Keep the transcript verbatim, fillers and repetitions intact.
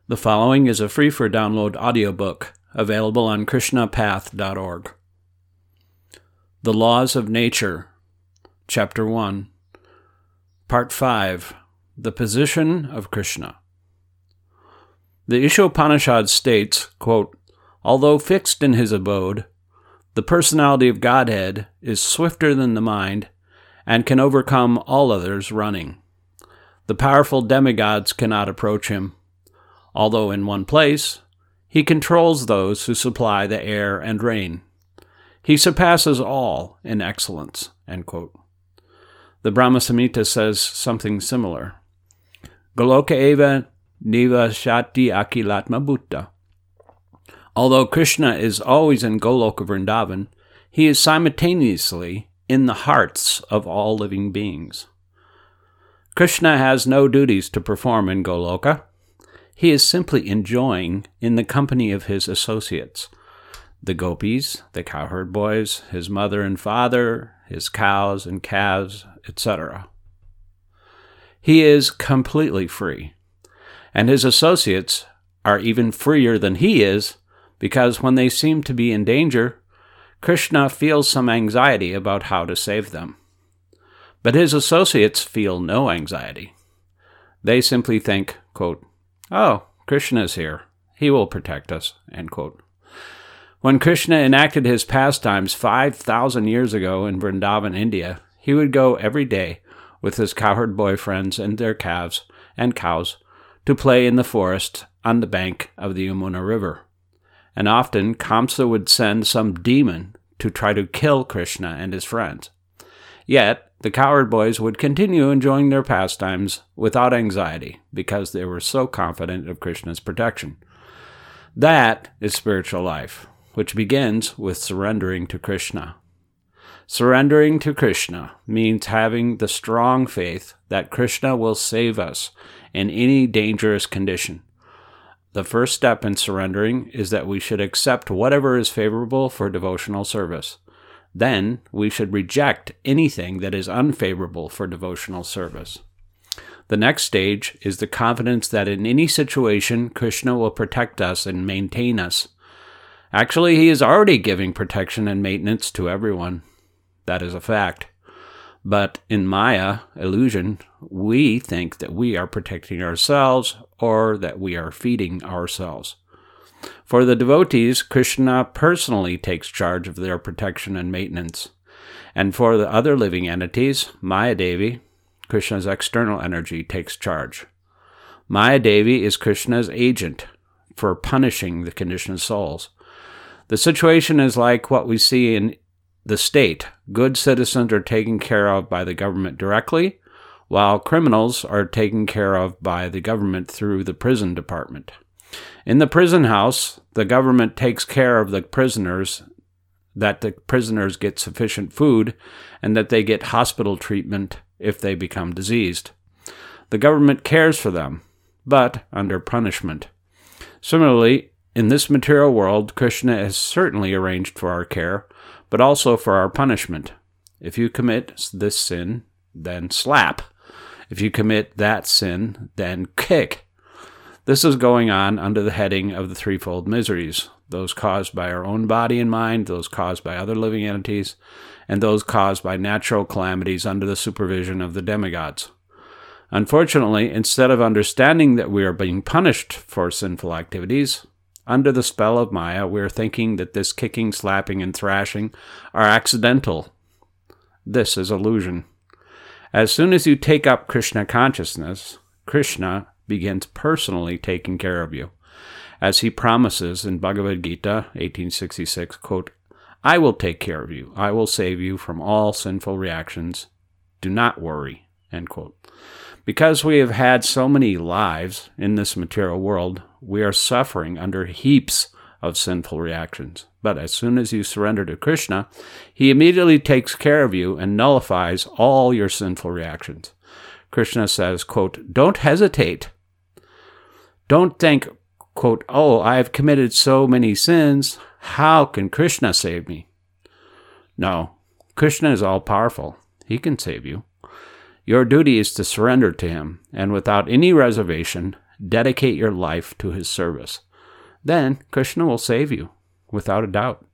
The following is a free-for-download audiobook available on krishna path dot org. The Laws of Nature, Chapter one, Part five, The Position of Krishna. The Ishopanishad states, quote, "Although fixed in his abode, the personality of Godhead is swifter than the mind and can overcome all others running. The powerful demigods cannot approach him. Although in one place, he controls those who supply the air and rain. He surpasses all in excellence." End quote. The Brahma Samhita says something similar. Goloka eva nivashati akilatma bhutta. Although Krishna is always in Goloka Vrindavan, he is simultaneously in the hearts of all living beings. Krishna has no duties to perform in Goloka. He is simply enjoying in the company of his associates, the gopis, the cowherd boys, his mother and father, his cows and calves, et cetera. He is completely free, and his associates are even freer than he is, because when they seem to be in danger, Krishna feels some anxiety about how to save them. But his associates feel no anxiety. They simply think, quote, "Oh, Krishna is here. He will protect us," end quote. When Krishna enacted his pastimes five thousand years ago in Vrindavan, India, he would go every day with his cowherd boy friends and their calves and cows to play in the forest on the bank of the Yamuna River. And often Kamsa would send some demon to try to kill Krishna and his friends. Yet, the cowherd boys would continue enjoying their pastimes without anxiety because they were so confident of Krishna's protection. That is spiritual life, which begins with surrendering to Krishna. Surrendering to Krishna means having the strong faith that Krishna will save us in any dangerous condition. The first step in surrendering is that we should accept whatever is favorable for devotional service. Then we should reject anything that is unfavorable for devotional service. The next stage is the confidence that in any situation, Krishna will protect us and maintain us. Actually, he is already giving protection and maintenance to everyone. That is a fact. But in Maya, illusion, we think that we are protecting ourselves or that we are feeding ourselves. For the devotees, Krishna personally takes charge of their protection and maintenance. And for the other living entities, Maya Devi, Krishna's external energy, takes charge. Maya Devi is Krishna's agent for punishing the conditioned souls. The situation is like what we see in the state. Good citizens are taken care of by the government directly, while criminals are taken care of by the government through the prison department. In the prison house, the government takes care of the prisoners, that the prisoners get sufficient food, and that they get hospital treatment if they become diseased. The government cares for them, but under punishment. Similarly, in this material world, Krishna has certainly arranged for our care, but also for our punishment. If you commit this sin, then slap. If you commit that sin, then kick. This is going on under the heading of the threefold miseries, those caused by our own body and mind, those caused by other living entities, and those caused by natural calamities under the supervision of the demigods. Unfortunately, instead of understanding that we are being punished for sinful activities, under the spell of Maya, we are thinking that this kicking, slapping, and thrashing are accidental. This is illusion. As soon as you take up Krishna consciousness, Krishna begins personally taking care of you. As he promises in Bhagavad Gita, eighteen sixty-six, quote, "I will take care of you. I will save you from all sinful reactions. Do not worry," end quote. Because we have had so many lives in this material world, we are suffering under heaps of sinful reactions. But as soon as you surrender to Krishna, he immediately takes care of you and nullifies all your sinful reactions. Krishna says, quote, "Don't hesitate. Don't think, quote, oh, I have committed so many sins. How can Krishna save me?" No, Krishna is all-powerful. He can save you. Your duty is to surrender to him, and without any reservation, dedicate your life to his service. Then Krishna will save you, without a doubt.